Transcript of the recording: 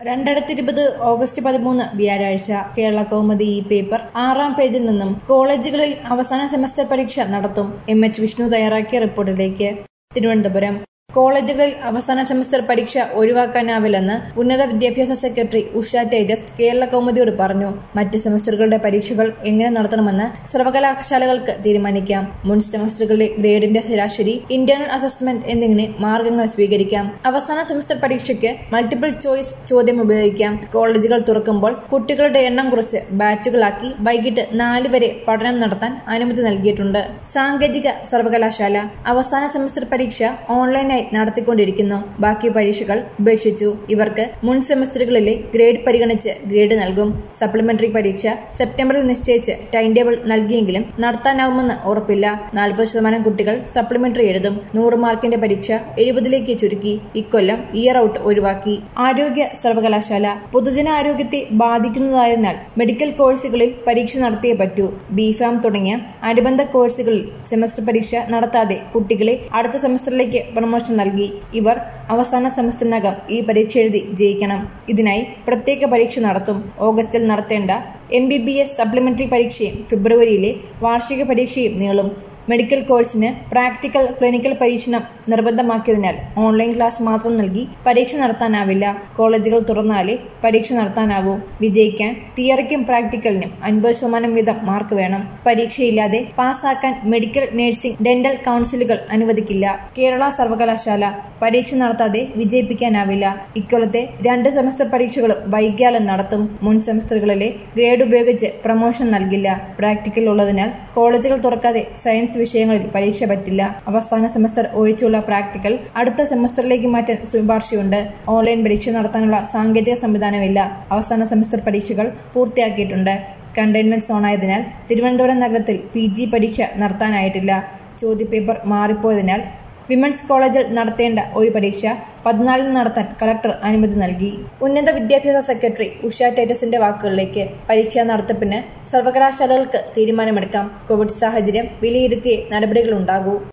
2020 August 13 വ്യാഴാഴ്ച കേരള കൗമുദി ഈ paper 6-ാം പേജിൽ നിന്നും കോളേജുകളിൽ അവസാന സെമസ്റ്റർ പരീക്ഷ നടത്തും. MH വിഷ്ണു തയ്യാറാക്കിയ റിപ്പോർട്ടിലേക്ക്. തിരുവനന്തപുരം കോളേജുകളിൽ അവസാന സെമസ്റ്റർ പരീക്ഷ ഒഴിവാക്കാനാവില്ലെന്ന് ഉന്നത വിദ്യാഭ്യാസ സെക്രട്ടറി ഉഷ തേജസ് കേരള കൗമുദിയോട് പറഞ്ഞു. മറ്റ് സെമസ്റ്ററുകളുടെ പരീക്ഷകൾ എങ്ങനെ നടത്തണമെന്ന് സർവകലാശാലകൾക്ക് തീരുമാനിക്കാം. മുൻ സെമസ്റ്ററുകളിലെ ഗ്രേഡിന്റെ ശരാശരി, ഇന്റേണൽ അസസ്മെന്റ് എന്നിങ്ങനെ മാർഗങ്ങൾ സ്വീകരിക്കാം. അവസാന സെമസ്റ്റർ പരീക്ഷയ്ക്ക് മൾട്ടിപ്പിൾ ചോയ്സ് ചോദ്യം ഉപയോഗിക്കാം. കോളേജുകൾ തുറക്കുമ്പോൾ കുട്ടികളുടെ എണ്ണം കുറച്ച് ബാച്ചുകളാക്കി വൈകിട്ട് 4 വരെ പഠനം നടത്താൻ അനുമതി നൽകിയിട്ടുണ്ട്. സാങ്കേതിക സർവകലാശാല അവസാന സെമസ്റ്റർ പരീക്ഷ ഓൺലൈനായി നടത്തിക്കൊണ്ടിരിക്കുന്നു. ബാക്കി പരീക്ഷകൾ ഉപേക്ഷിച്ചു. ഇവർക്ക് മുൻ സെമസ്റ്ററുകളിലെ ഗ്രേഡ് പരിഗണിച്ച് ഗ്രേഡ് നൽകും. സപ്ലിമെന്ററി പരീക്ഷ സെപ്റ്റംബറിൽ നിശ്ചയിച്ച് ടൈം ടേബിൾ നൽകിയെങ്കിലും നടത്താനാവുമെന്ന് ഉറപ്പില്ല. 40% കുട്ടികൾ സപ്ലിമെന്ററി എഴുതും. 100 മാർക്കിന്റെ പരീക്ഷ 70ലേക്ക് ചുരുക്കി. ഇക്കൊല്ലം ഇയർ ഔട്ട് ഒഴിവാക്കി. ആരോഗ്യ സർവകലാശാല പൊതുജനാരോഗ്യത്തെ ബാധിക്കുന്നതായതിനാൽ മെഡിക്കൽ കോഴ്സുകളിൽ പരീക്ഷ നടത്തിയേ പറ്റൂ. ബിഫാം തുടങ്ങിയ അനുബന്ധ കോഴ്സുകളിൽ സെമസ്റ്റർ പരീക്ഷ നടത്താതെ കുട്ടികളെ അടുത്ത സെമസ്റ്ററിലേക്ക് പ്രൊമോഷൻ നൽകി. ഇവർ അവസാന സെമസ്റ്ററിനകം ഈ പരീക്ഷ എഴുതി ജയിക്കണം. ഇതിനായി പ്രത്യേക പരീക്ഷ നടത്തും. ഓഗസ്റ്റിൽ നടത്തേണ്ട MBBS സപ്ലിമെന്ററി പരീക്ഷയും ഫെബ്രുവരിയിലെ വാർഷിക പരീക്ഷയും നീളും. മെഡിക്കൽ കോഴ്സിന് പ്രാക്ടിക്കൽ ക്ലിനിക്കൽ പരീക്ഷണം നിർബന്ധമാക്കിയതിനാൽ ഓൺലൈൻ ക്ലാസ് മാത്രം നൽകി പരീക്ഷ നടത്താനാവില്ല. കോളേജുകൾ തുറന്നാലേ പരീക്ഷ നടത്താനാവൂ. വിജയിക്കാൻ തിയറിക്കും പ്രാക്ടിക്കലിനും 50% വീതം മാർക്ക് വേണം. പരീക്ഷയില്ലാതെ പാസ്സാക്കാൻ മെഡിക്കൽ, നഴ്സിംഗ്, ഡെന്റൽ കൗൺസിലുകൾ അനുവദിക്കില്ല. കേരള സർവകലാശാല പരീക്ഷ നടത്താതെ വിജയിപ്പിക്കാനാവില്ല. ഇക്കൊല്ലത്തെ 2 സെമസ്റ്റർ പരീക്ഷകളും വൈകിയാലും നടത്തും. മുൻ സെമസ്റ്ററുകളിലെ ഗ്രേഡ് ഉപയോഗിച്ച് പ്രൊമോഷൻ നൽകില്ല. പ്രാക്ടിക്കൽ ഉള്ളതിനാൽ കോളേജുകൾ തുറക്കാതെ സയൻസ് വിഷയങ്ങളിൽ പരീക്ഷ പറ്റില്ല. അവസാന സെമസ്റ്റർ ഒഴിച്ചുള്ള പ്രാക്ടിക്കൽ അടുത്ത സെമസ്റ്ററിലേക്ക് മാറ്റാൻ ശുപാർശയുണ്ട്. ഓൺലൈൻ പരീക്ഷ നടത്താനുള്ള സാങ്കേതിക സംവിധാനമില്ല. അവസാന സെമസ്റ്റർ പരീക്ഷകൾ പൂർത്തിയാക്കിയിട്ടുണ്ട്. കണ്ടെയ്ൻമെന്റ് സോണായതിനാൽ തിരുവനന്തപുരം നഗരത്തിൽ PG പരീക്ഷ നടത്താനായിട്ടില്ല. ചോദ്യപേപ്പർ മാറിപ്പോയതിനാൽ വിമൻസ് കോളേജിൽ നടത്തേണ്ട ഒരു പരീക്ഷ 14 നടത്താൻ കളക്ടർ അനുമതി നൽകി. ഉന്നത വിദ്യാഭ്യാസ സെക്രട്ടറി ഉഷ തേജസിന്റെ വാക്കുകളിലേക്ക്. പരീക്ഷാ നടത്തിപ്പിന് സർവകലാശാലകൾക്ക് തീരുമാനമെടുക്കാം. കോവിഡ് സാഹചര്യം വിലയിരുത്തിയേ നടപടികളുണ്ടാകൂ.